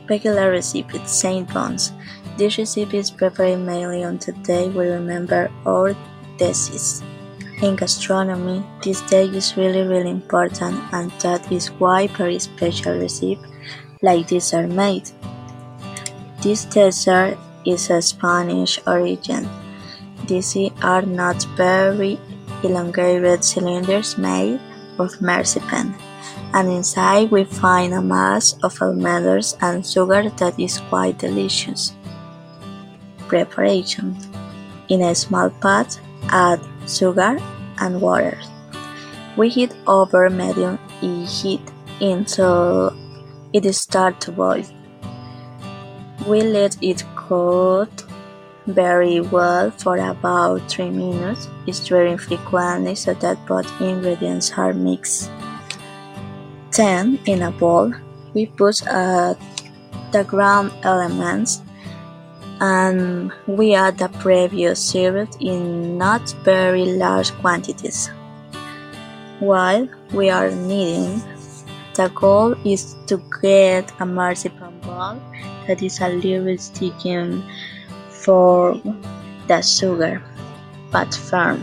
Regular recipe Saint Bones. This recipe is prepared mainly on the day we remember our deceased. In gastronomy, this day is really important, and that is why very special recipes like this are made. This dessert is a Spanish origin. These are not very elongated cylinders made of marzipan, and inside we find a mass of almonds and sugar that is quite delicious. Preparation: in a small pot, add sugar and water. We heat over medium heat until it starts to boil. We let it cook very well for about 3 minutes, stirring frequently so that both ingredients are mixed. Then, in a bowl, we put the ground elements and we add the previous syrup in not very large quantities. While we are kneading, the goal is to get a marzipan ball that is a little sticky for the sugar, but firm.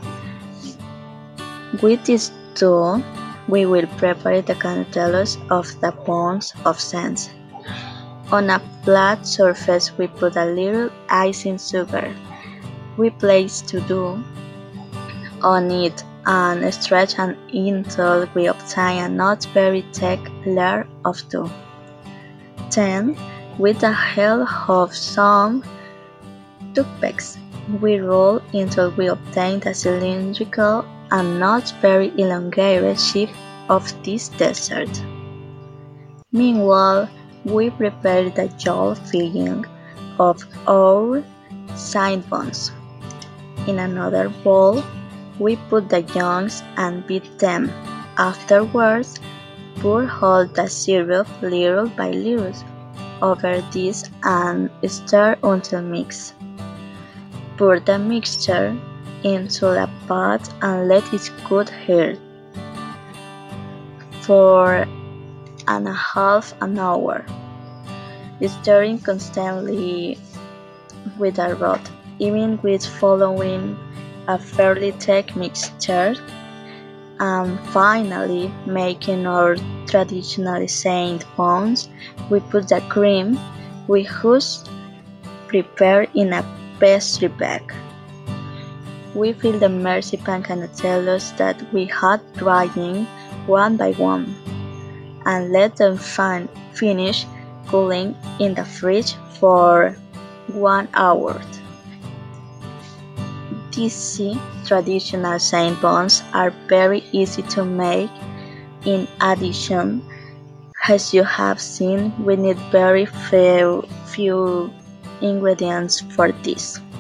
With this dough, we will prepare the candelas of the bones of sense. On a flat surface, we put a little icing sugar. We place the dough on it and stretch it until we obtain a not very thick layer of dough. Then, with the help of some toothpicks, we roll until we obtain the cylindrical and not very elongated shape of this dessert. Meanwhile, we prepare the yolk filling of our Saint Bones. In another bowl, we put the yolks and beat them. Afterwards, pour all the syrup little by little over this and stir until mixed. Pour the mixture into a pot and let it cook here for half an hour, stirring constantly with a rod, even with following a fairly thick mixture. And finally, making our traditional Saint Bones, we put the cream we just prepared in a pastry bag. We fill the marzipan candelas that we had drying one by one, and let them finish cooling in the fridge for 1 hour. These traditional Saint Bones are very easy to make. In addition, as you have seen, we need very few ingredients for this.